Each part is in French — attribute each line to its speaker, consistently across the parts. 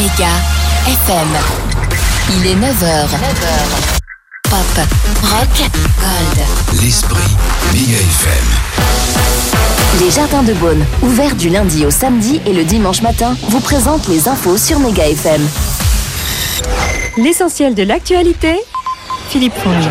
Speaker 1: Méga FM. Il est 9h. Pop, rock, gold.
Speaker 2: L'esprit Méga FM.
Speaker 1: Les Jardins de Beaune, ouverts du lundi au samedi et le dimanche matin, vous présentent les infos sur Méga FM.
Speaker 3: L'essentiel de l'actualité, Philippe Fournier.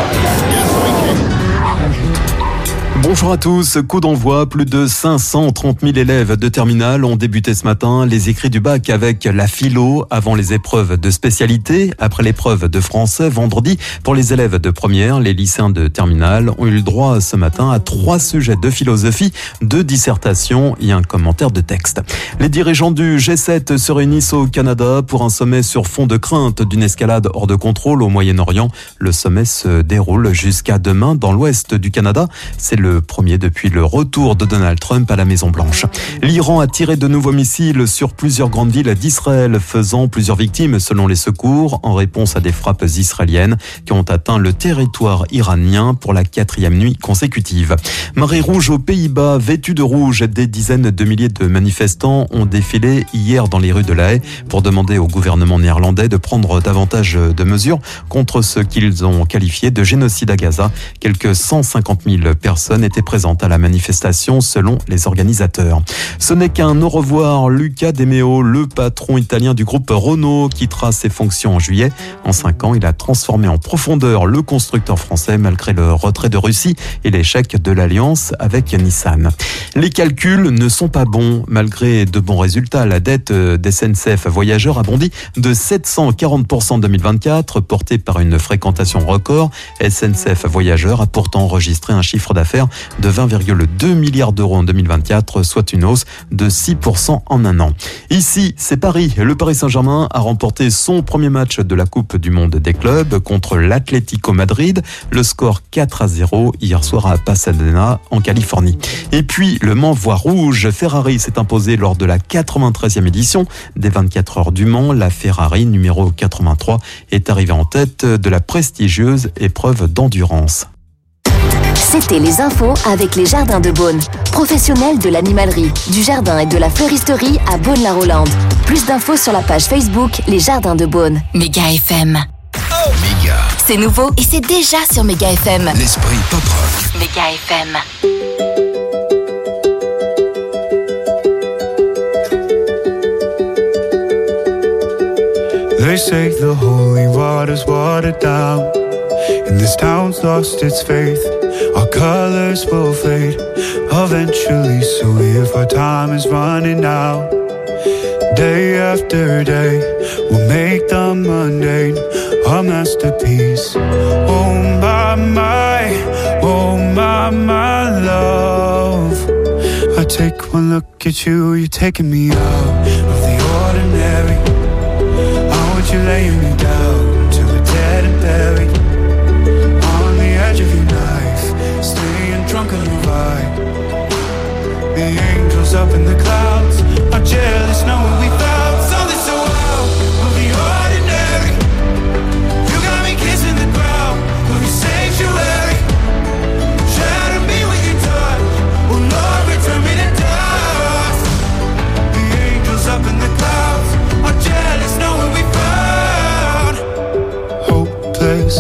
Speaker 4: Bonjour à tous, coup d'envoi, plus de 530 000 élèves de terminale ont débuté ce matin les écrits du bac avec la philo avant les épreuves de spécialité. Après l'épreuve de français vendredi, pour les élèves de première, les lycéens de terminale ont eu le droit ce matin à 3 sujets de philosophie, 2 dissertations et un commentaire de texte. Les dirigeants du G7 se réunissent au Canada pour un sommet sur fond de crainte d'une escalade hors de contrôle au Moyen-Orient. Le sommet se déroule jusqu'à demain dans l'ouest du Canada. C'est le premier depuis le retour de Donald Trump à la Maison-Blanche. L'Iran a tiré de nouveaux missiles sur plusieurs grandes villes d'Israël, faisant plusieurs victimes selon les secours, en réponse à des frappes israéliennes qui ont atteint le territoire iranien pour la 4e nuit consécutive. Marée rouge aux Pays-Bas, vêtus de rouge, des dizaines de milliers de manifestants ont défilé hier dans les rues de La Haye pour demander au gouvernement néerlandais de prendre davantage de mesures contre ce qu'ils ont qualifié de génocide à Gaza. Quelques 150 000 personnes étaient présentes à la manifestation selon les organisateurs. Ce n'est qu'un au revoir. Luca De Meo, le patron italien du groupe Renault, quittera ses fonctions en juillet. En 5 ans, il a transformé en profondeur le constructeur français malgré le retrait de Russie et l'échec de l'alliance avec Nissan. Les calculs ne sont pas bons. Malgré de bons résultats, la dette d'SNCF Voyageurs a bondi de 740% en 2024, portée par une fréquentation record. SNCF Voyageurs a pourtant enregistré un chiffre d'affaires de 20,2 milliards d'euros en 2024, soit une hausse de 6% en un an. Ici, c'est Paris. Le Paris Saint-Germain a remporté son premier match de la Coupe du Monde des clubs contre l'Atlético Madrid. Le score 4-0 hier soir à Pasadena, en Californie. Et puis, Le Mans voit rouge. Ferrari s'est imposé lors de la 93e édition des 24 heures du Mans. La Ferrari, numéro 83, est arrivée en tête de la prestigieuse épreuve d'endurance.
Speaker 1: C'était les infos avec les Jardins de Beaune. Professionnels de l'animalerie, du jardin et de la fleuristerie à Beaune-la-Rolande. Plus d'infos sur la page Facebook Les Jardins de Beaune. Méga FM.
Speaker 2: Oh, Méga.
Speaker 1: C'est nouveau et c'est déjà sur Méga FM.
Speaker 2: L'esprit pop rock.
Speaker 1: Méga FM.
Speaker 5: They say the holy water's watered down, and this town's lost its faith. Our colors will fade eventually, so if our time is running out, day after day we'll make the mundane a masterpiece. Oh my love, I take one look at you, you're taking me out of the ordinary. I want you laying me down till we're dead and buried on the edge of your knife, staying drunk on your vibe. The angels up in the clouds are jealous knowing we found something so out of the ordinary. You got me kissing the ground of your sanctuary. Shatter me with your touch, oh Lord, return me to dust. The angels up in the clouds are jealous knowing we found hopeless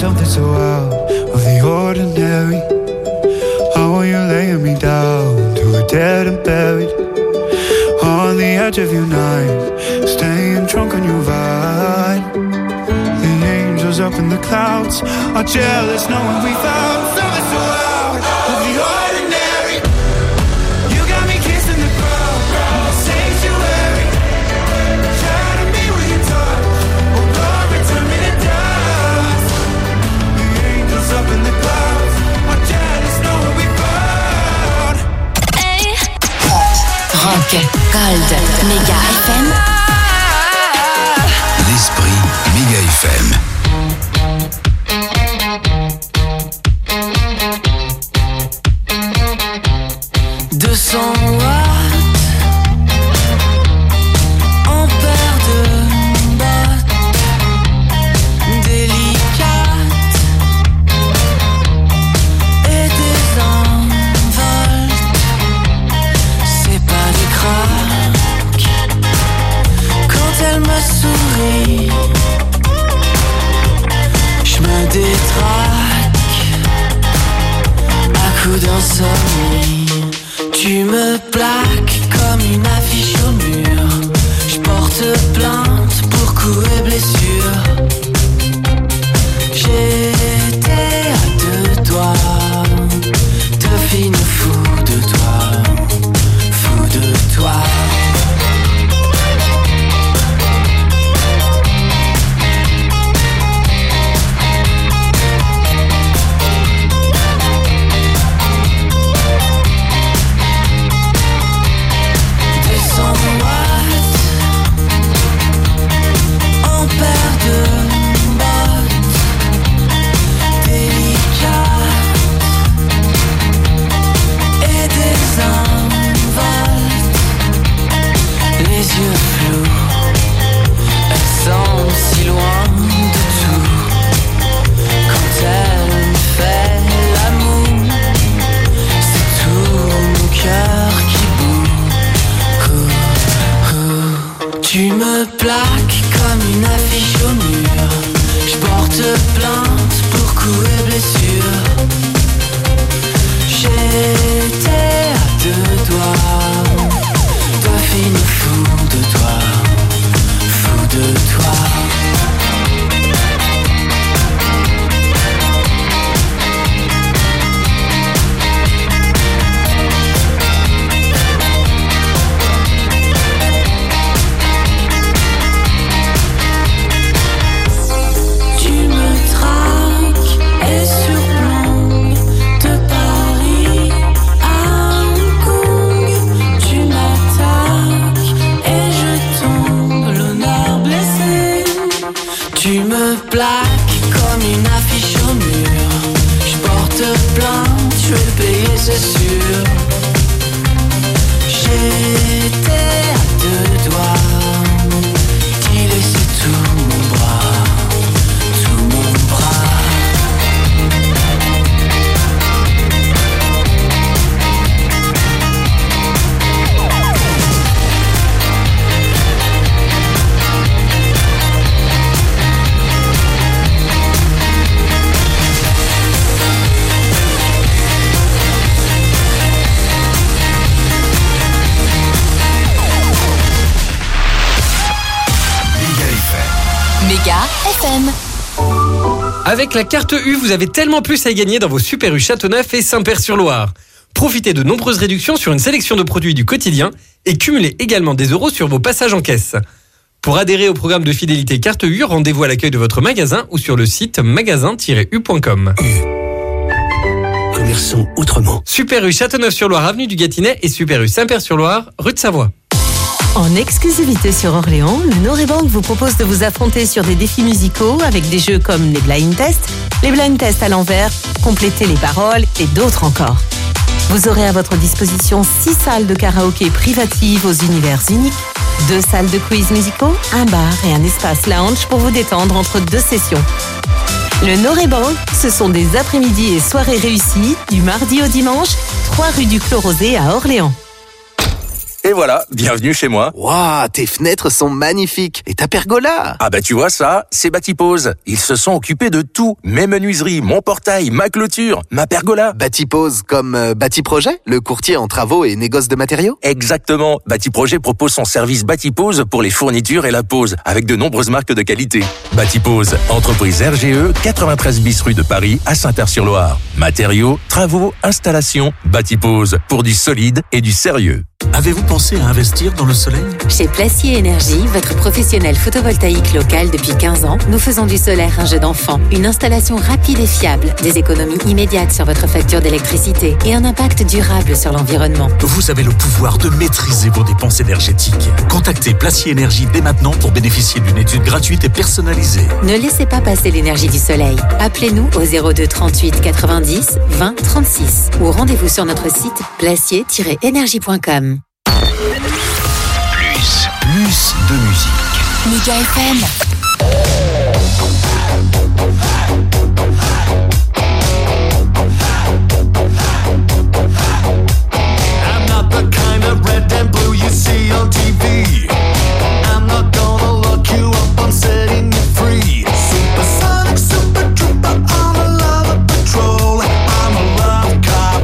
Speaker 5: something so out of the ordinary. How are you laying me down to a dead and buried on the edge of your night, staying drunk on your vine. The angels up in the clouds are jealous knowing we found something so out of the ordinary. You got me kissing the ground, the sanctuary. Shatter me with your touch, oh Lord, return me to dust. The angels up in the clouds are jealous knowing we found.
Speaker 1: Rock, Gold, Méga FM.
Speaker 2: L'esprit Méga FM.
Speaker 6: Tu me plaques comme une affiche au mur. Je porte plainte pour coups et blessures. J'étais à deux doigts de finir fou de toi, fou de toi. Tu me plaques comme une affiche au mur. Je porte plainte pour coups et blessures. J'étais à deux doigts de finir fou de toi, fou de toi. Plaque comme une affiche au mur. Je porte plainte, je vais payer, c'est sûr. J'étais à deux doigts d'y laisser tout mon bras, tout mon bras.
Speaker 1: Méga FM.
Speaker 7: Avec la carte U, vous avez tellement plus à y gagner dans vos Super U Châteauneuf et Saint-Père-sur-Loire. Profitez de nombreuses réductions sur une sélection de produits du quotidien et cumulez également des euros sur vos passages en caisse. Pour adhérer au programme de fidélité carte U, rendez-vous à l'accueil de votre magasin ou sur le site magasin-u.com.
Speaker 2: Commerçons autrement.
Speaker 7: Super U Châteauneuf-sur-Loire, avenue du Gâtinais et Super U Saint-Père-sur-Loire, rue de Savoie.
Speaker 3: En exclusivité sur Orléans, le Norebank vous propose de vous affronter sur des défis musicaux avec des jeux comme les blind tests, les blind tests à l'envers, compléter les paroles et d'autres encore. Vous aurez à votre disposition 6 salles de karaoké privatives aux univers uniques, 2 salles de quiz musicaux, un bar et un espace lounge pour vous détendre entre 2 sessions. Le Norebank, ce sont des après-midi et soirées réussies du mardi au dimanche, 3 rue du Clos Rosé à Orléans.
Speaker 8: Et voilà, bienvenue chez moi.
Speaker 9: Waouh, tes fenêtres sont magnifiques. Et ta pergola?
Speaker 8: Ah bah tu vois ça, c'est Bâtipose. Ils se sont occupés de tout. Mes menuiseries, mon portail, ma clôture, ma pergola.
Speaker 9: Bâtipose comme Bâtiprojet, le courtier en travaux et négoce de matériaux?
Speaker 8: Exactement. Bâtiprojet propose son service Bâtipose pour les fournitures et la pose, avec de nombreuses marques de qualité. Bâtipose, entreprise RGE, 93 bis rue de Paris, à Saint-Père-sur-Loire. Matériaux, travaux, installations, Bâtipose, pour du solide et du sérieux.
Speaker 10: Avez-vous pensé à investir dans le soleil?
Speaker 11: Chez Placier Énergie, votre professionnel photovoltaïque local depuis 15 ans, nous faisons du solaire un jeu d'enfant. Une installation rapide et fiable, des économies immédiates sur votre facture d'électricité et un impact durable sur l'environnement.
Speaker 10: Vous avez le pouvoir de maîtriser vos dépenses énergétiques. Contactez Placier Énergie dès maintenant pour bénéficier d'une étude gratuite et personnalisée.
Speaker 11: Ne laissez pas passer l'énergie du soleil. Appelez-nous au 02 38 90 20 36 ou rendez-vous sur notre site placier-énergie.com.
Speaker 2: Plus de musique.
Speaker 1: Méga FM.
Speaker 6: I'm not the kind of red and blue you see on TV. I'm not gonna lock you up, I'm setting you free. Supersonic, super trooper on a love patrol. I'm a love cop.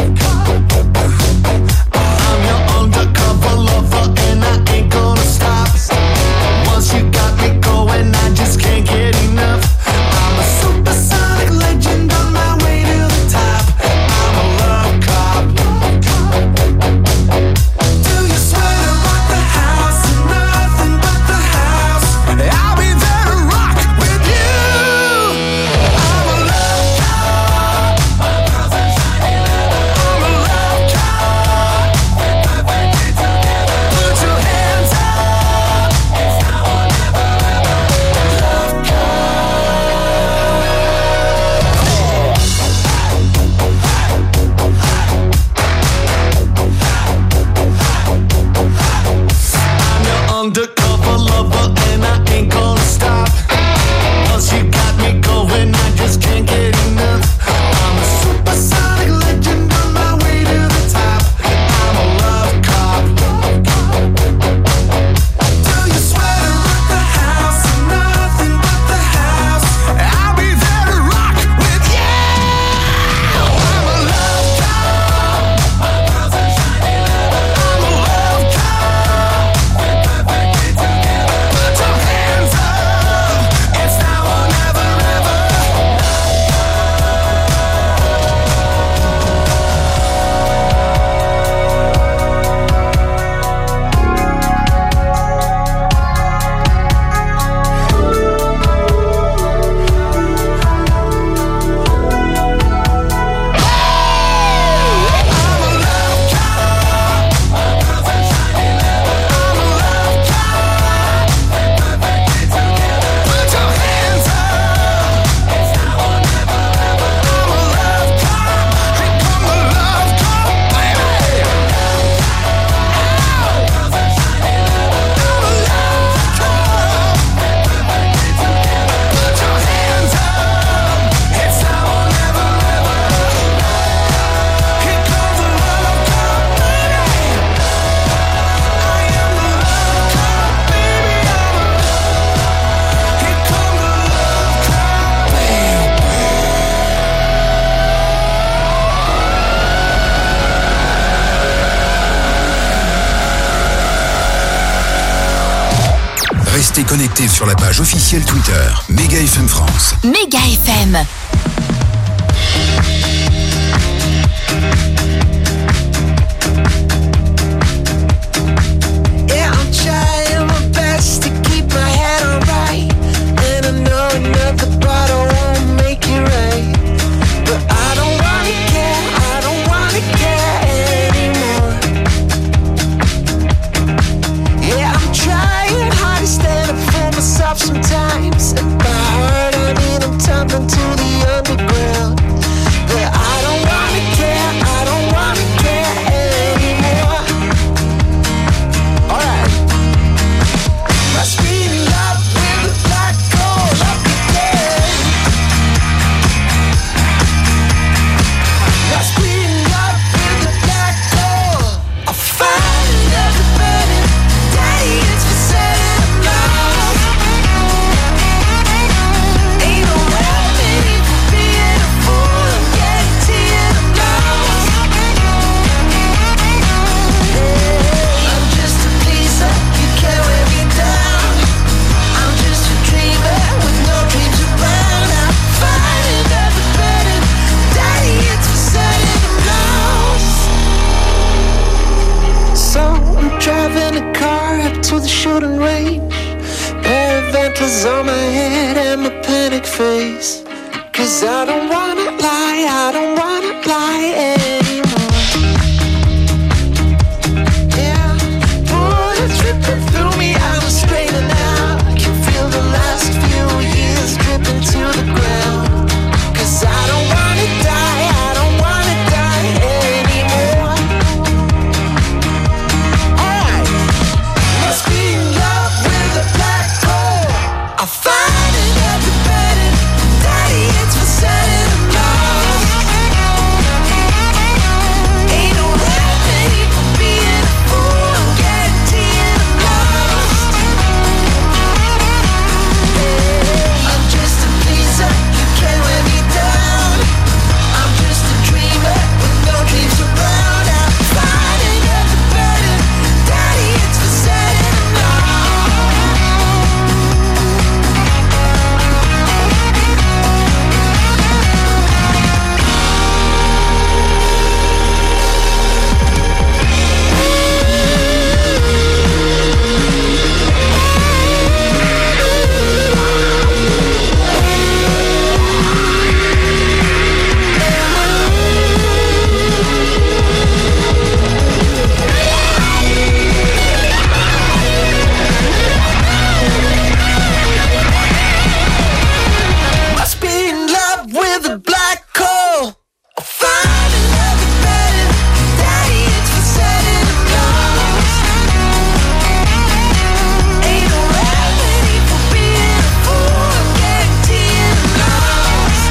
Speaker 6: I'm your undercover lover and I ain't gonna stop. Once you got me going, I just can't get enough. I'm a supersonic legend on my way to the top. I'm a love cop. Do you swear to rock the house and nothing but the house? I'll be there to rock with you. I'm a love cop. My girls are shining leather. I'm a love cop. We're perfectly together. Put your hands up. It's now or never ever. Love I'm your undercover lover and I ain't gonna stop. Once you got me going, I just can't get enough. I'm a supersonic legend on my way to the top. I'm a love cop. Do you swear to rock the house and nothing but the house? I'll be there to rock with you. I'm a love cop. My girls are shining leather. I'm a love cop. We're perfectly together. Put your hands up. It's now or never ever. Put your hands up. It's now or never ever. I'm a love cop. Here come the love cop, baby. Girls are shining leather. I'm a love cop. Perfectly together. Put your hands up. It's now or never ever. Here comes the love cop, baby. I am the love cop, baby. Here comes the love cop, baby.
Speaker 2: Restez connectés sur la page officielle Twitter Méga FM France.
Speaker 1: Méga FM.
Speaker 6: Yeah, I'm trying my best to keep my head on right. And I know another bottle won't make it right. But I don't wanna care anymore. Yeah, I'm trying hard to stand up for myself sometimes. And by heart, I mean I'm tumbling to the underground. whispers on my head and my panic face. 'Cause I don't wanna lie, I don't wanna lie anymore. Yeah, bullets ripping through me, I'm straining out. I can feel the last few years dripping to the ground. 'Cause I don't wanna die, I don't wanna die anymore. Alright, must be in love with a black hole. I find it every better. Daddy, it's for setting them off. Ain't no remedy for being a fool. I'm guaranteeing I'm lost. I'm just a pleaser, you can't wear me down. I'm just a dreamer with no dreams around. I'm finding every better. Daddy, it's for setting them off. Must be in love with a black hole. Finding every better. Daddy, it's for setting them lost. Ain't no remedy for being a fool. I'm guaranteeing I'm lost.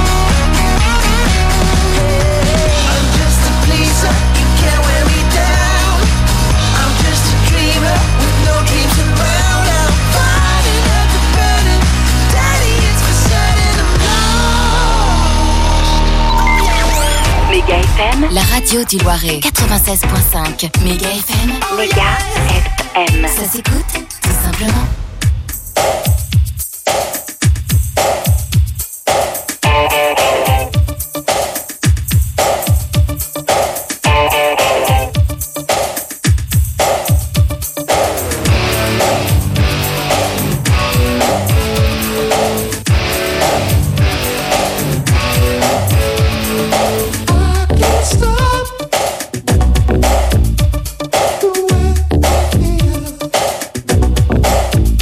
Speaker 6: I'm just a pleaser, you can't wear me down. I'm just a dreamer with no dreams around. I'm finding every better. Daddy, it's for setting them lost.
Speaker 1: Méga FM, la radio du Loiret. 96.5. Méga FM. Méga FM. Ça s'écoute tout simplement.
Speaker 6: Stop the way I feel.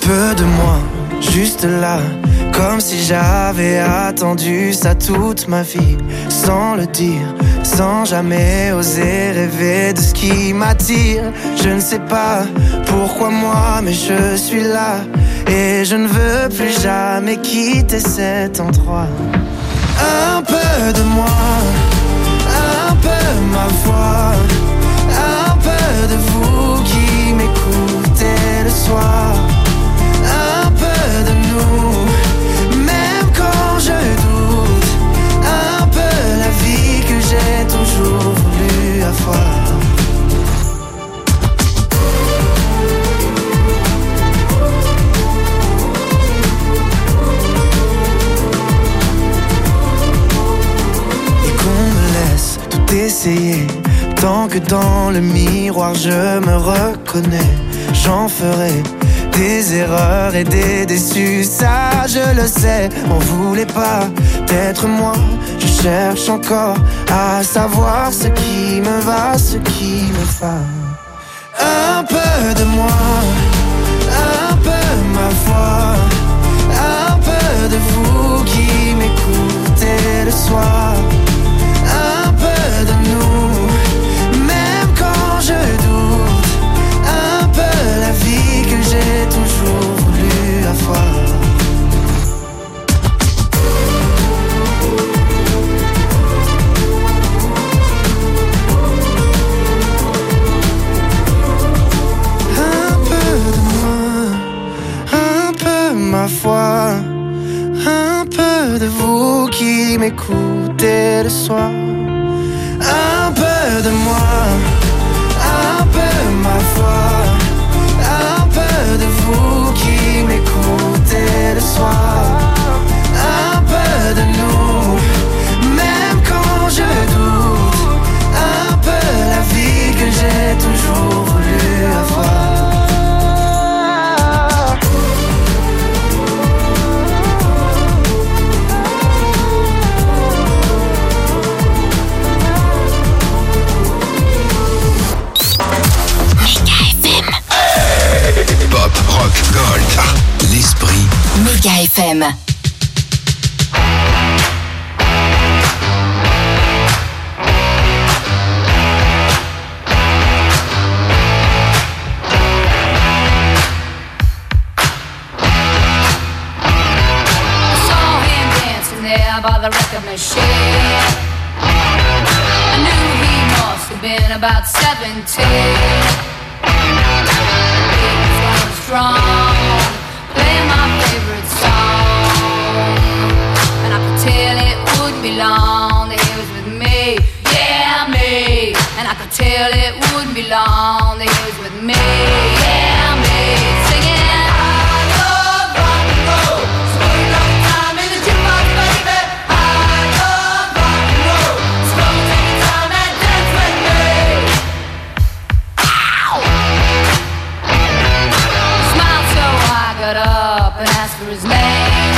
Speaker 12: peu de moi, juste là, comme si j'avais attendu ça toute ma vie, sans le dire, sans jamais oser rêver de ce qui m'attire. Je ne sais pas pourquoi moi, mais je suis là, et je ne veux plus jamais quitter cet endroit. Un peu de moi, un peu ma voix, un peu de vous qui m'écoutez le soir, un peu de nous, même quand je doute, un peu la vie que j'ai toujours voulu avoir. Essayer, tant que dans le miroir je me reconnais, j'en ferai des erreurs et des déçus, ça je le sais. On voulait pas d'être moi, je cherche encore à savoir ce qui me va, ce qui me va. Un peu de moi, un peu ma voix, un peu de vous qui m'écoutez le soir, un peu de nous, même quand je doute, un peu la vie que j'ai toujours voulu avoir. Un peu de moi, un peu ma foi, un peu de vous qui m'écoutez le soir, un peu de moi, un peu ma foi, un peu de vous qui m'écoutez le soir, un peu de nous, même quand je doute, un peu la vie que j'ai toujours voulu avoir.
Speaker 2: Pop, rock, gold. L'esprit.
Speaker 1: Méga FM.
Speaker 13: By the record machine, I knew he must have been about 17. He was strong, playing my favorite song, and I could tell it wouldn't be long that he was with me, yeah me. And I could tell it wouldn't be long that he was with me, yeah me. Singing. Up and asked for his name.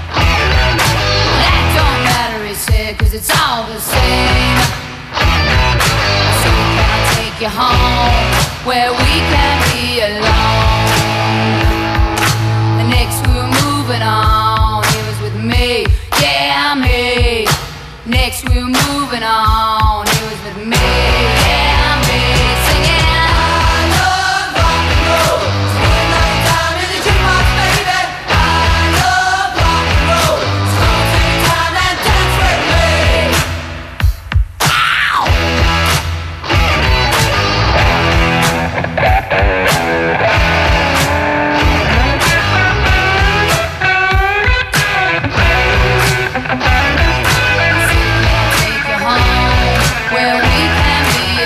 Speaker 13: That don't matter, he said, 'cause it's all the same. So can I take you home where we can be alone? And next we were moving on, he was with me, yeah me. Next we were moving on, he was with me, yeah me. Singing. Where we can be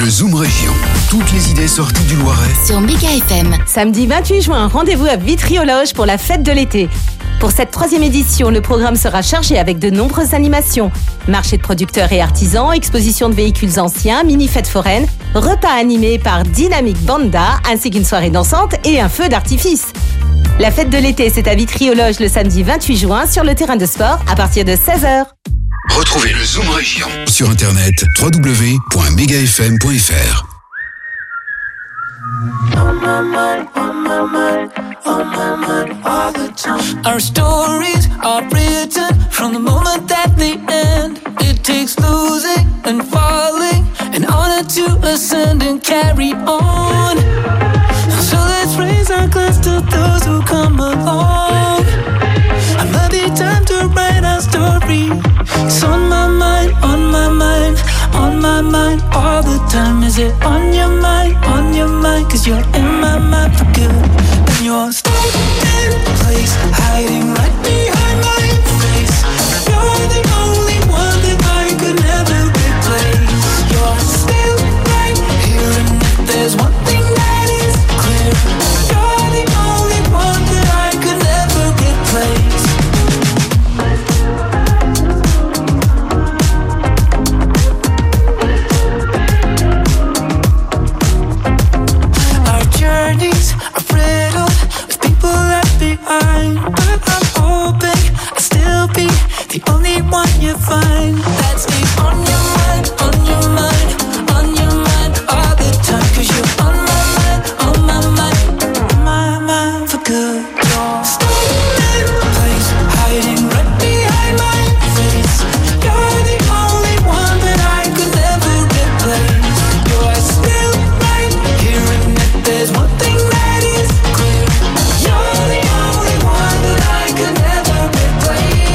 Speaker 2: Le Zoom Région. Toutes les idées sorties du Loiret.
Speaker 1: Sur Méga FM.
Speaker 3: Samedi 28 juin, rendez-vous à Vitry-aux-Loges pour la fête de l'été. Pour cette 3e édition, le programme sera chargé avec de nombreuses animations. Marché de producteurs et artisans, exposition de véhicules anciens, mini-fête foraine, repas animés par Dynamic Banda, ainsi qu'une soirée dansante et un feu d'artifice. La fête de l'été, c'est à Vitry-aux-Loges le samedi 28 juin sur le terrain de sport à partir de 16h.
Speaker 2: Retrouvez le Zoom Région sur internet www.megafm.fr.
Speaker 6: Our stories are written from the moment that they end. It takes losing and falling in order to ascend and carry on. So let's raise our glass to those who come along. Another time to write our story. It's on my mind, on my mind, on my mind all the time. Is it on your mind, on your mind? Cause you're in my mind for good. And you're stuck in place, hiding right behind my face. You're the only one that I could never replace. You're still right here, and if there's one thing that is clear, you're the only one that I could never replace. Our journeys are riddled with people left behind, but I'm hoping I'll still be the only one you find that stays on your mind, on your mind, on your mind all the time. Cause you're on my mind, on my mind, on my mind for good. You're stuck in place, hiding right behind my face. You're the only one that I could never replace. You're still right here, and if there's one thing that is clear, you're the only one that I could never replace.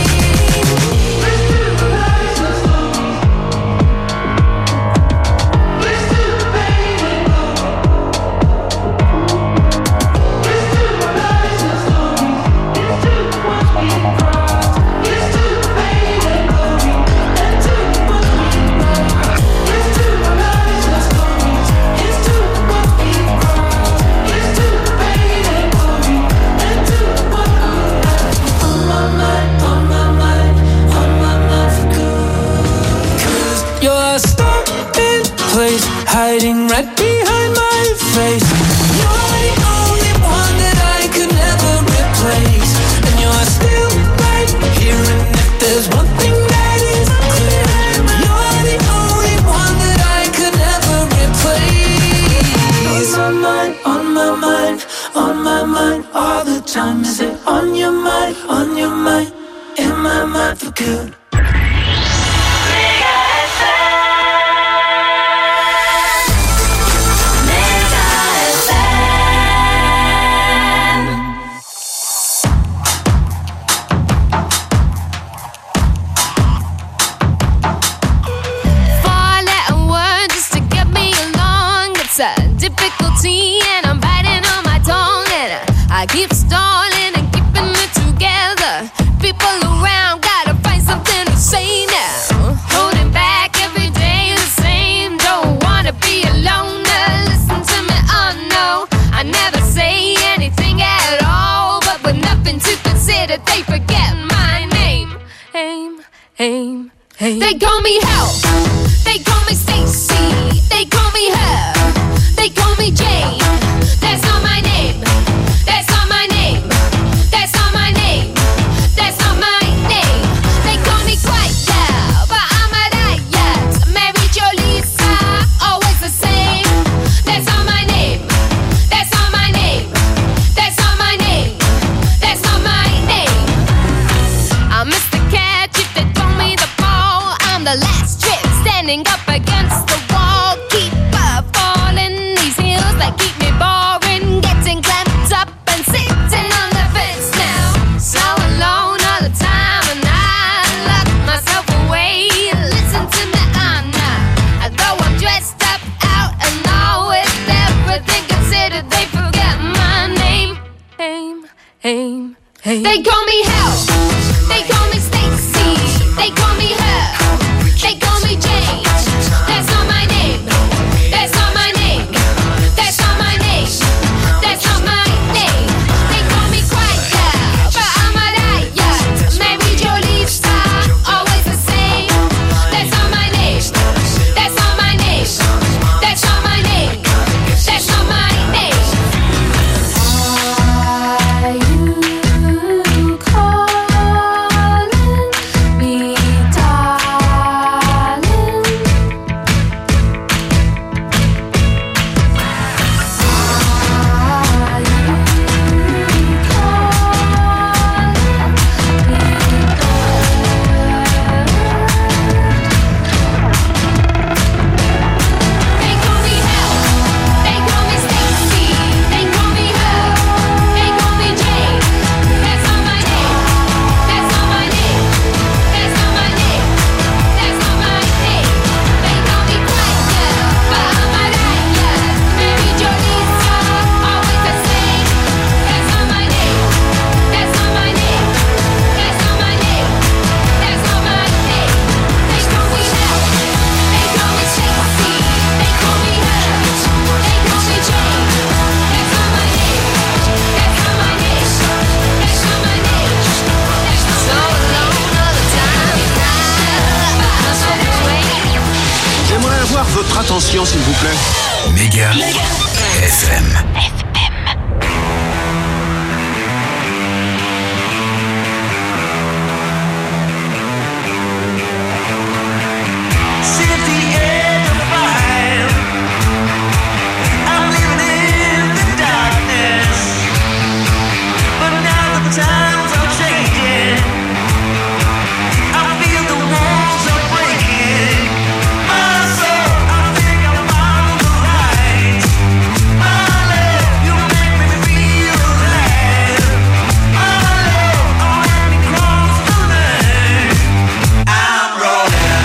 Speaker 6: You're stuck in place, hiding right behind my face. You're the only one that I could never replace. And you're still right here, and if there's one thing that is clear, you're the only one that I could never replace. On my mind, on my mind, on my mind all the time. Is it on your mind, in my mind for good?
Speaker 14: Four-letter word just to get me along. It's a difficulty and I'm biting on my tongue. And I keep stalling and keeping it together. People around gotta find something to say now. Holding back every day the same. Don't wanna be alone. Listen to me, oh no. I never say anything at all. But with nothing to consider, they forget my name. Aim. They call me Hell. They call me Stacy. They call me her. They call me Jane. That's not my name. That's not my name. That's not my name. That's not my name. They call me Quiet, but I'm a riot. Mary Jo Lisa, always the same. That's not my name. That's not my name. That's not my name. That's not my name. I'm Mr. Catch if they throw me the ball. I'm the last trick standing up against the wall. Keep falling these heels that keep me boring. Getting clamped up and sitting on the fence now. So alone all the time and I lock myself away. Listen to me, I'm not. Although I'm dressed up out and all with everything considered, they forget my name. Aim. They call me Hell. They call me Stacy. They call me her. They call me Jane. That's not my name. That's
Speaker 15: Attention s'il vous plaît.
Speaker 2: Méga FM.
Speaker 6: Times are changing. I feel the walls are breaking. My soul, I think I found the light. My love, you make me feel alive. My love, I let me cross the line. I'm rolling.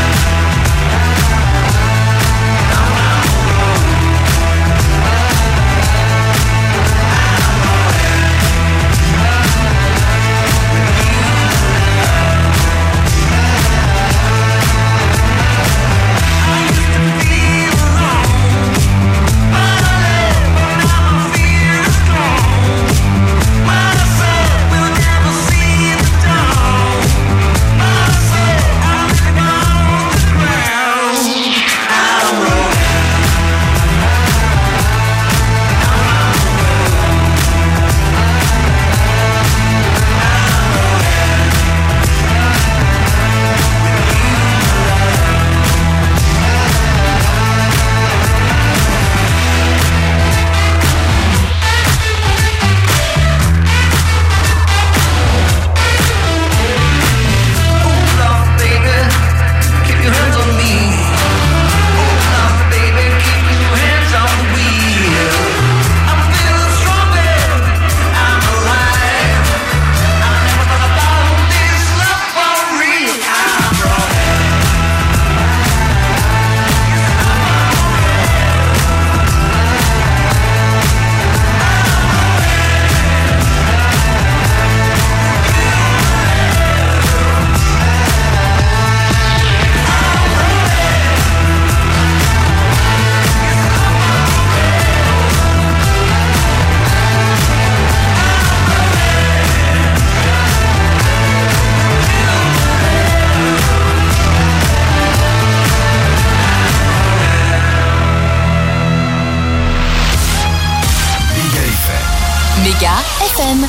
Speaker 1: Méga FM.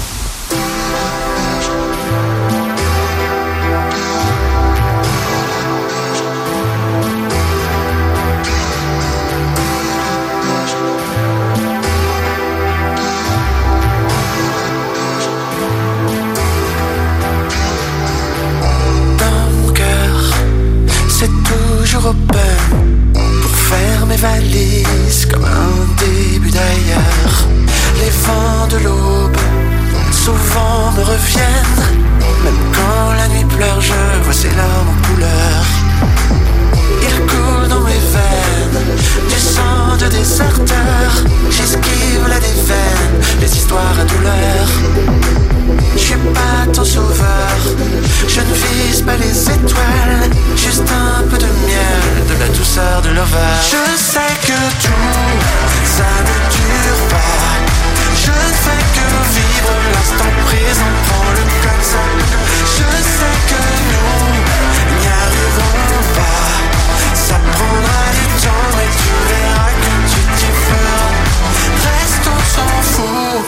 Speaker 12: Dans mon cœur, c'est toujours open pour faire mes valises comme un début d'ailleurs. Les vents de l'aube souvent me reviennent. Même quand la nuit pleure, je vois ses larmes en couleur. Il coule dans mes veines du sang de déserteur. J'esquive la déveine, les histoires à douleur. Je suis pas ton sauveur, je ne vise pas les étoiles. Juste un peu de miel, de la douceur de l'ovale. Je sais que tout ça ne dure pas. Je ne fais que vivre l'instant présent, prends-le comme ça. Je sais que nous n'y arriverons pas. Ça prendra du temps et tu verras que tu t'y feras. Reste, on s'en fout.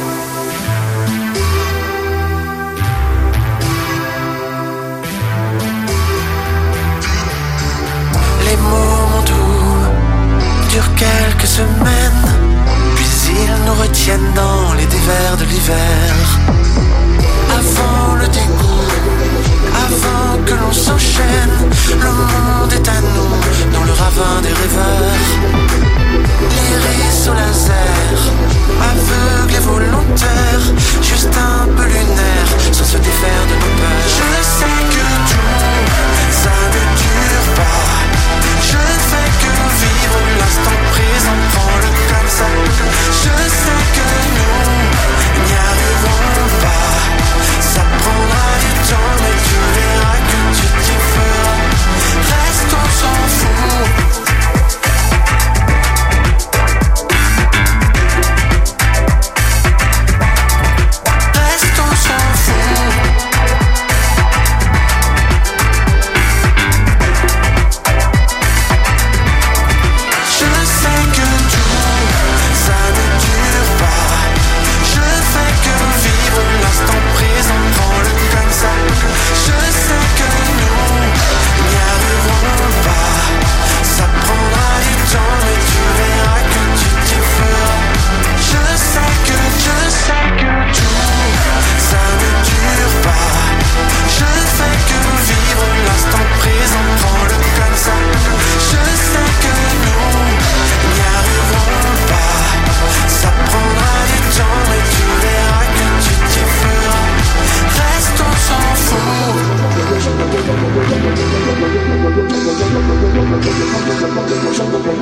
Speaker 12: Les moments doux durent quelques semaines, puis ils nous retiennent dans les dévers de l'hiver. Avant le dégoût, avant que l'on s'enchaîne, le monde est à nous, dans le ravin des rêveurs. L'iris au laser, aveugle et volontaire, juste un peu lunaire, sans se défaire de nos peurs. Je sais que tout ça ne dure pas. Je ne fais que vivre l'instant présent, prends-le comme ça. Je sais que nous n'y arriverons pas. Ça prendra du temps, mais tu verras que tu t'y feras. Reste, on s'en fout. Reste, on s'en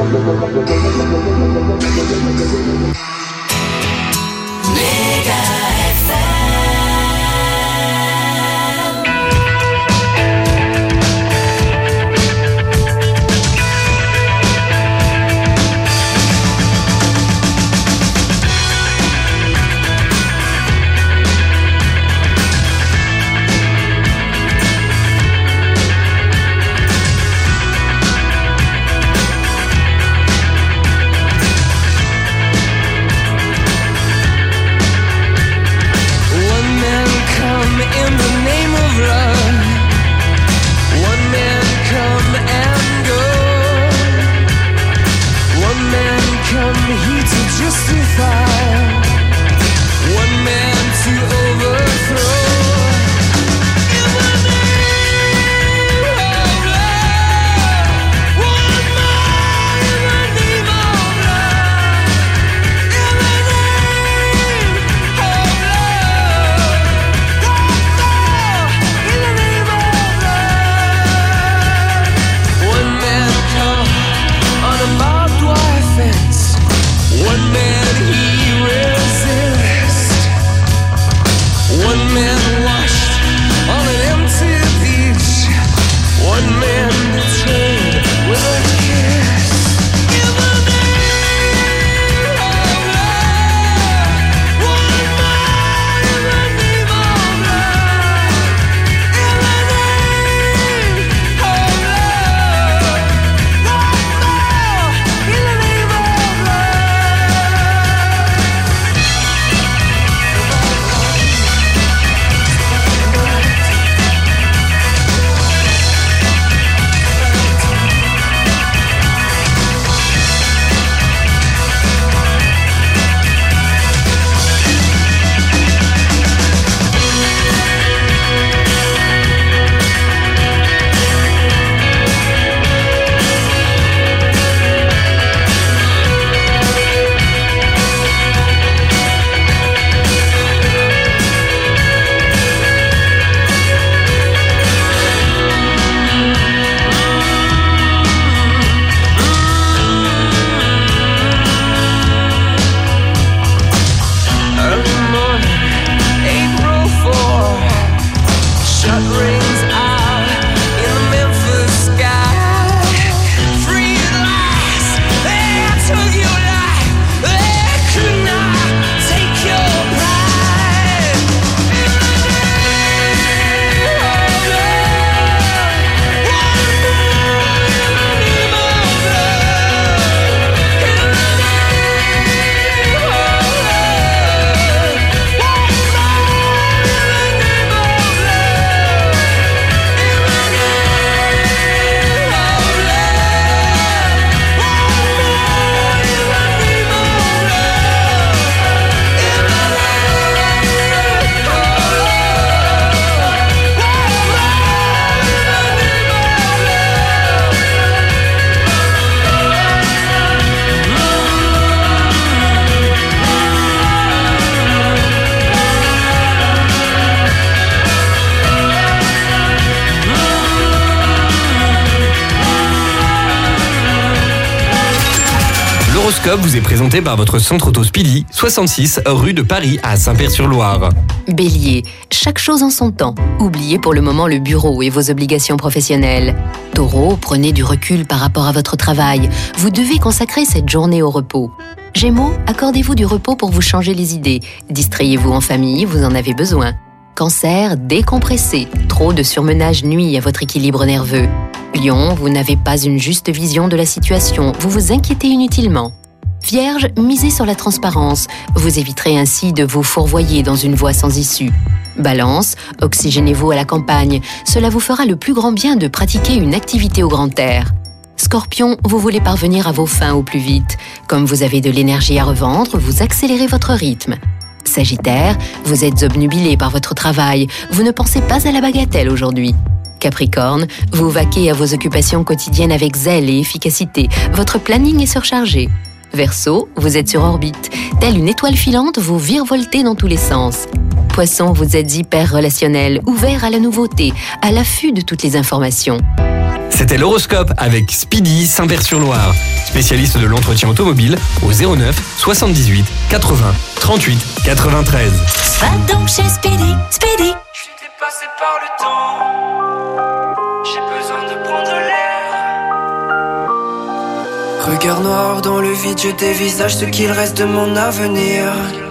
Speaker 7: L'horoscope vous est présenté par votre centre auto Speedy, 66 rue de Paris à Saint-Père-sur-Loire.
Speaker 11: Bélier, chaque chose en son temps. Oubliez pour le moment le bureau et vos obligations professionnelles. Taureau, prenez du recul par rapport à votre travail. Vous devez consacrer cette journée au repos. Gémeaux, accordez-vous du repos pour vous changer les idées. Distrayez-vous en famille, vous en avez besoin. Cancer, décompressez. Trop de surmenage nuit à votre équilibre nerveux. Lion, vous n'avez pas une juste vision de la situation, vous vous inquiétez inutilement. Vierge, misez sur la transparence, vous éviterez ainsi de vous fourvoyer dans une voie sans issue. Balance, oxygénez-vous à la campagne, cela vous fera le plus grand bien de pratiquer une activité au grand air. Scorpion, vous voulez parvenir à vos fins au plus vite. Comme vous avez de l'énergie à revendre, vous accélérez votre rythme. Sagittaire, vous êtes obnubilé par votre travail, vous ne pensez pas à la bagatelle aujourd'hui. Capricorne, vous vaquez à vos occupations quotidiennes avec zèle et efficacité, votre planning est surchargé. Verseau, vous êtes sur orbite, telle une étoile filante, vous virevoltez dans tous les sens. Poisson, vous êtes hyper relationnel, ouvert à la nouveauté, à l'affût de toutes les informations.
Speaker 7: C'était l'horoscope avec Speedy Saint-Père-sur-Loire, spécialiste de l'entretien automobile au 09 78 80 38 93.
Speaker 6: Va donc chez Speedy, Speedy. Je suis dépassé par le temps. J'ai besoin de prendre l'air.
Speaker 12: Regard noir dans le vide, je dévisage ce qu'il reste de mon avenir.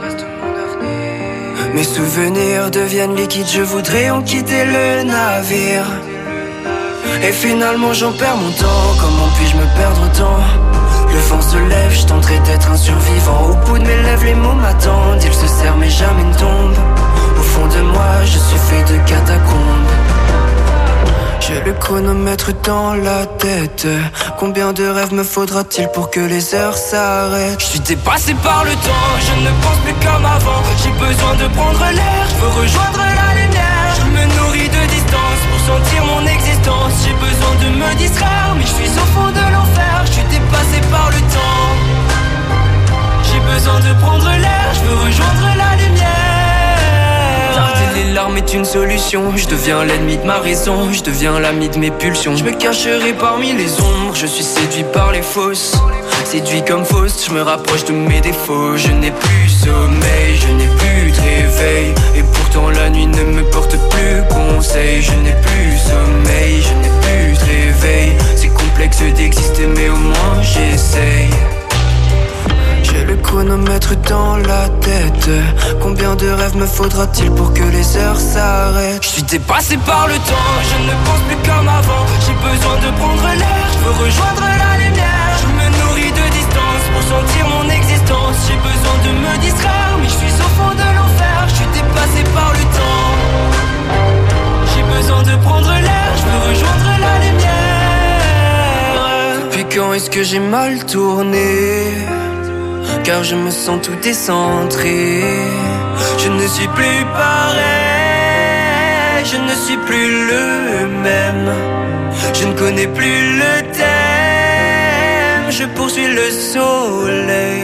Speaker 12: Mes souvenirs deviennent liquides, je voudrais en quitter le navire. Et finalement j'en perds mon temps, comment puis-je me perdre autant? Le vent se lève, je tenterai d'être un survivant. Au bout de mes lèvres, les mots m'attendent. Ils se serrent mais jamais ne tombent. Au fond de moi, je suis fait de catacombes. J'ai le chronomètre dans la tête. Combien de rêves me faudra-t-il pour que les heures s'arrêtent? Je suis dépassé par le temps, je ne pense plus comme avant. J'ai besoin de prendre l'air, je veux rejoindre la lumière. Je me nourris de distance pour sentir mon existence. J'ai besoin de me distraire, mais je suis au fond de l'enfer. Je suis dépassé par le temps. J'ai besoin de prendre l'air, je veux rejoindre la lumière. Tarder les larmes est une solution. Je deviens l'ennemi de ma raison, je deviens l'ami de mes pulsions. Je me cacherai parmi les ombres, je suis séduit par les fausses. Séduit comme fausse, je me rapproche de mes défauts. Je n'ai plus sommeil, je n'ai plus de réveil. Et pourtant la nuit ne me porte plus conseil. Je n'ai plus sommeil, je n'ai plus de réveil. C'est complexe d'exister mais au moins j'essaye. J'ai le chronomètre dans la tête. Combien de rêves me faudra-t-il pour que les heures s'arrêtent? Je suis dépassé par le temps, je ne pense plus comme avant. J'ai besoin de prendre l'air, je veux rejoindre la lumière. Je me nourris de distance pour sentir mon existence. J'ai besoin de me distraire, mais je suis au fond de l'enfer. Je suis dépassé par le temps. J'ai besoin de prendre l'air, je veux rejoindre la lumière. Depuis quand est-ce que j'ai mal tourné? Car je me sens tout décentré. Je ne suis plus pareil, je ne suis plus le même. Je ne connais plus le thème, je poursuis le soleil.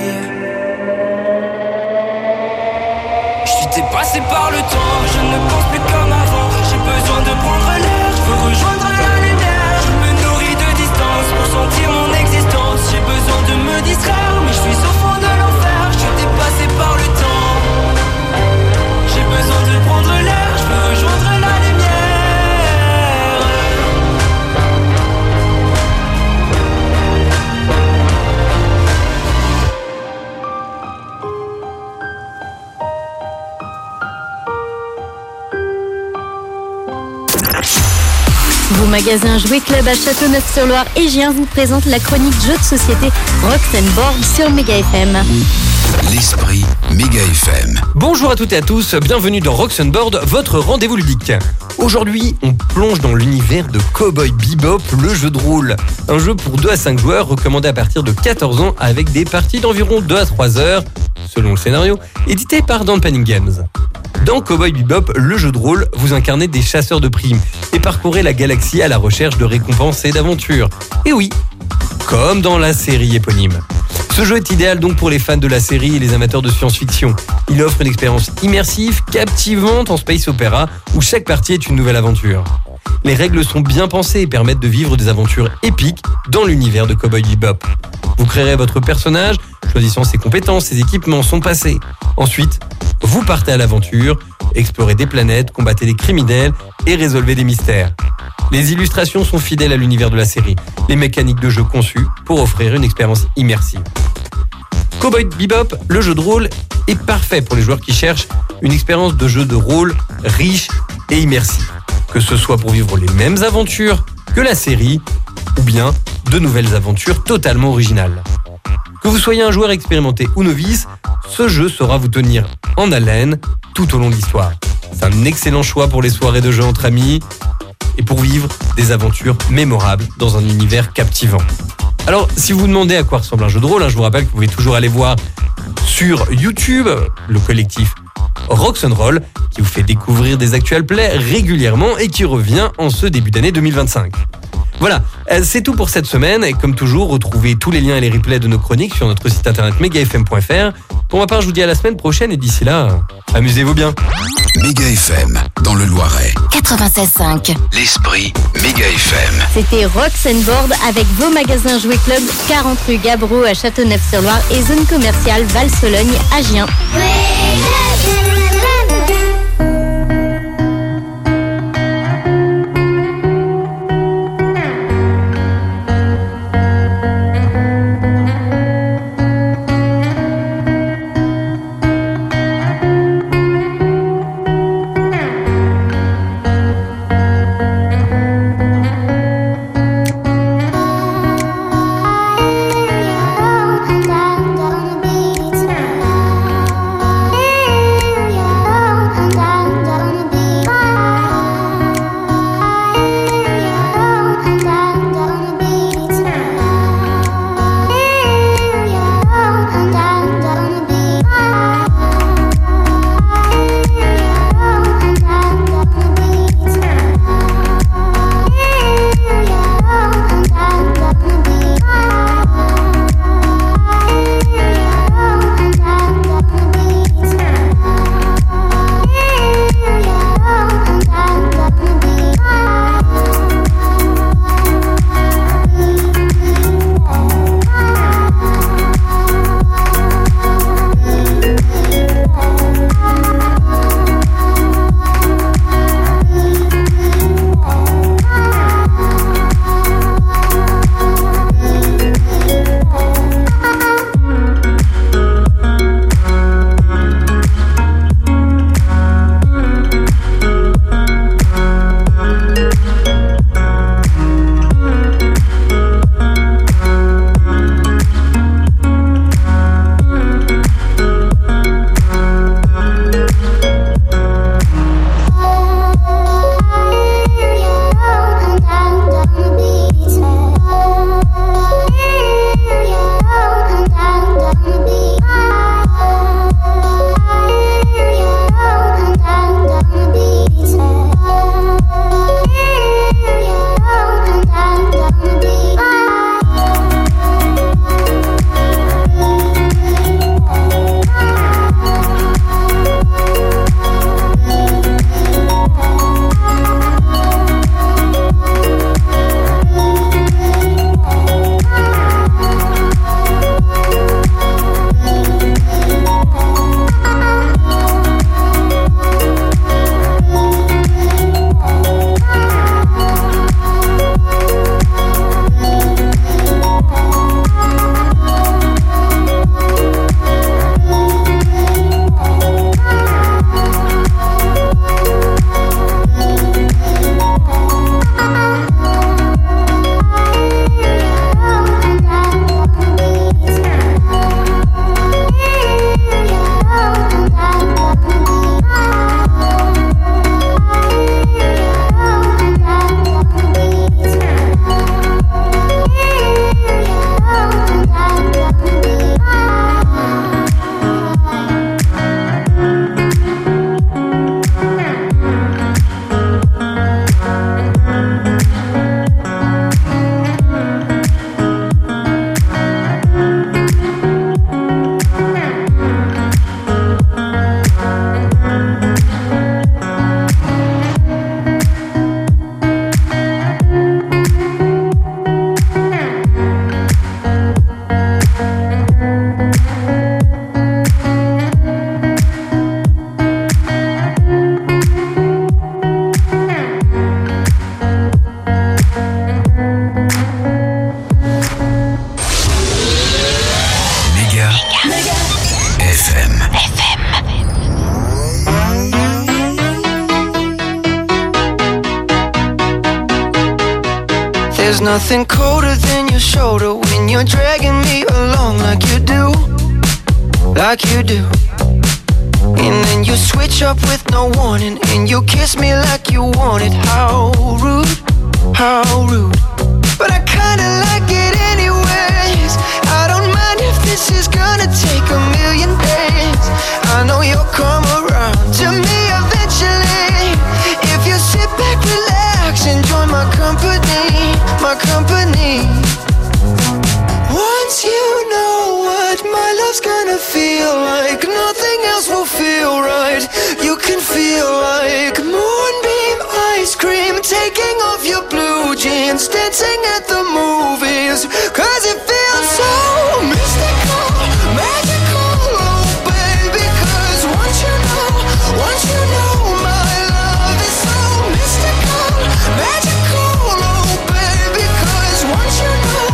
Speaker 12: Je suis dépassé par le temps, je ne pense plus comme avant. J'ai besoin de prendre l'air, je veux rejoindre la lumière. Je me nourris de distance pour sentir mon existence. J'ai besoin de me distraire, mais je suis au fond de l'enfer. Je suis dépassé par le temps. J'ai besoin de prendre l'air, je veux rejoindre la
Speaker 15: Vos magasins Jouet Club à Châteauneuf-sur-Loire et Gien vous présentent la chronique jeux de société Rox'n'Board sur Méga FM.
Speaker 2: L'esprit Méga FM.
Speaker 7: Bonjour à toutes et à tous, bienvenue dans Rox'n'Board, votre rendez-vous ludique. Aujourd'hui, on plonge dans l'univers de Cowboy Bebop, le jeu de rôle. Un jeu pour 2 à 5 joueurs recommandé à partir de 14 ans avec des parties d'environ 2 à 3 heures, selon le scénario, édité par Don't Panic Games. Dans Cowboy Bebop, le jeu de rôle, vous incarnez des chasseurs de primes et parcourez la galaxie à la recherche de récompenses et d'aventures. Et oui, comme dans la série éponyme. Ce jeu est idéal donc pour les fans de la série et les amateurs de science-fiction. Il offre une expérience immersive, captivante en space opéra, où chaque partie est une nouvelle aventure. Les règles sont bien pensées et permettent de vivre des aventures épiques dans l'univers de Cowboy Bebop. Vous créerez votre personnage, choisissant ses compétences, ses équipements, son passé. Ensuite, vous partez à l'aventure, explorez des planètes, combattez des criminels et résolvez des mystères. Les illustrations sont fidèles à l'univers de la série, les mécaniques de jeu conçues pour offrir une expérience immersive. Cowboy Bebop, le jeu de rôle, est parfait pour les joueurs qui cherchent une expérience de jeu de rôle riche et immersive. Que ce soit pour vivre les mêmes aventures que la série, ou bien de nouvelles aventures totalement originales. Que vous soyez un joueur expérimenté ou novice, ce jeu saura vous tenir en haleine tout au long de l'histoire. C'est un excellent choix pour les soirées de jeu entre amis et pour vivre des aventures mémorables dans un univers captivant. Alors, si vous vous demandez à quoi ressemble un jeu de rôle, je vous rappelle que vous pouvez toujours aller voir sur YouTube le collectif Rox'n'Roll qui vous fait découvrir des actual plays régulièrement et qui revient en ce début d'année 2025. Voilà, c'est tout pour cette semaine et comme toujours, retrouvez tous les liens et les replays de nos chroniques sur notre site internet megafm.fr Pour ma part, je vous dis à la semaine prochaine et d'ici là, amusez-vous bien.
Speaker 2: Méga FM, dans le Loiret.
Speaker 1: 96.5.
Speaker 2: L'esprit Méga FM.
Speaker 15: C'était Rox'n'Board avec vos magasins Jouet Club, 40 rue Gabreau à Châteauneuf-sur-Loire et zone commerciale Val-Sologne à Gien.
Speaker 12: There's nothing colder than your shoulder when you're dragging me along like you do, like you do. And then you switch up with no warning and you kiss me like you want it. How rude, how rude. But I kinda like it anyways. I don't mind if this is gonna take a million days. I know you'll come around to me eventually. If you sit back, relax, and join my company, my company. Once you know what my love's gonna feel like, feel like moonbeam ice cream, taking off your blue jeans, dancing at the movies, 'cause it feels so mystical, magical, oh baby, 'cause once you know my love is so mystical, magical, oh baby, 'cause once you know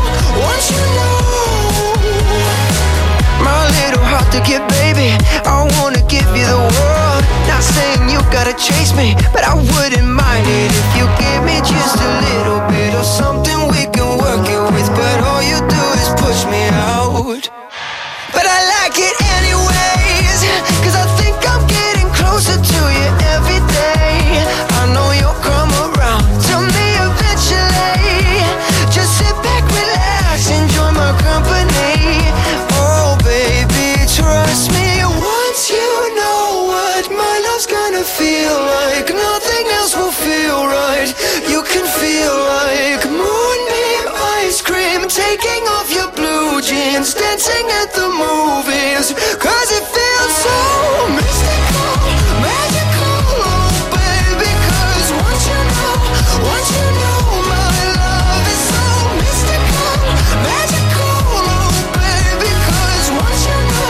Speaker 12: my little heart to give, baby, I wanna give you the world. Not saying you gotta chase me, but I wouldn't mind it if you give me just a little bit of something we can work it with. But all you do is push me out. But I like it anyways, 'cause I think I'm getting closer to you every day. I know you'll come around to me eventually. Just sit back, relax, enjoy my company. Oh baby, trust me, once you know what my love's gonna feel like, nothing else will feel right. You can feel like moonbeam ice cream, taking off your blue jeans, dancing at the movies, 'cause it feels so mystical, magical, oh baby, 'cause once you know my love is so mystical, magical, oh baby, 'cause once you know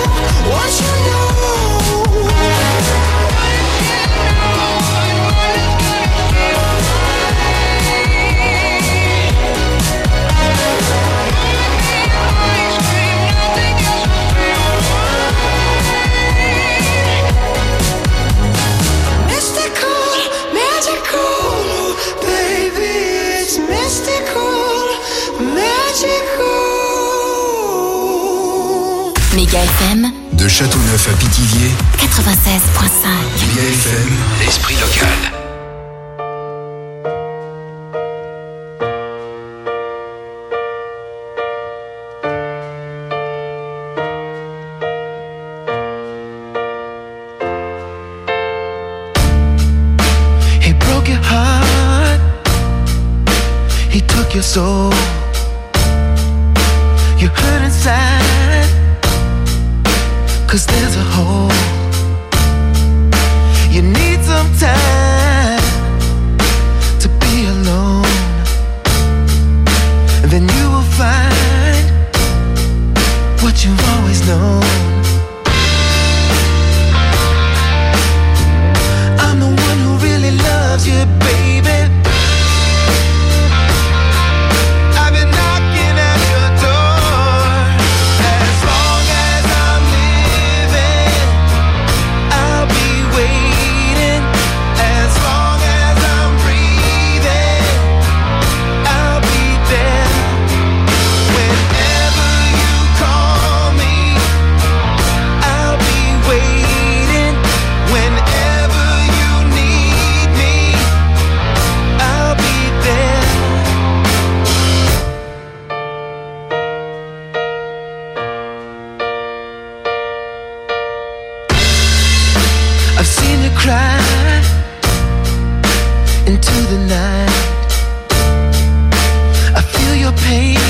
Speaker 12: mystical, magical, oh baby, it's mystical, magical.
Speaker 1: Méga FM,
Speaker 2: De Châteauneuf à Pithiviers,
Speaker 1: 96.5.
Speaker 2: Méga FM, l'esprit local.
Speaker 12: He broke your heart, he took your soul. You hurt inside, 'cause there's a hole. You need some time to be alone, and then you will find what you've always known. I'm the one who really loves you, baby. I've been knocking at your door. As long as I'm living, I'll be waiting. As long as I'm breathing, I'll be there. Whenever you call me, I'll be waiting. Whenever you need me, I'll be there. I've seen you cry into the night. I feel your pain